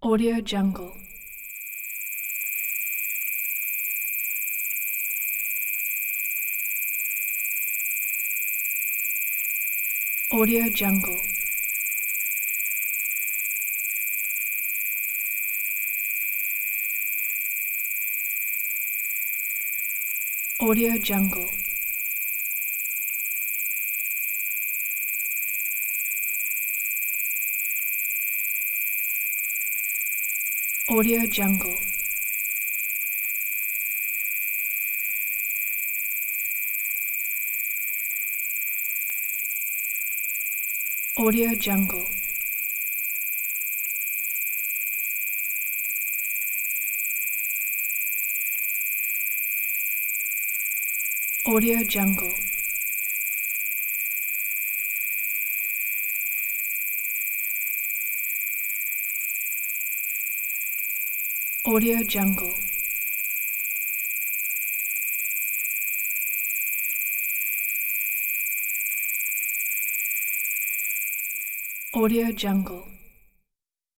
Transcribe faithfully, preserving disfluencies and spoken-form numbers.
Audio Jungle. Audio Jungle. Audio Jungle. Audio Jungle. Audio Jungle. Audio Jungle. Audio Jungle. Audio Jungle.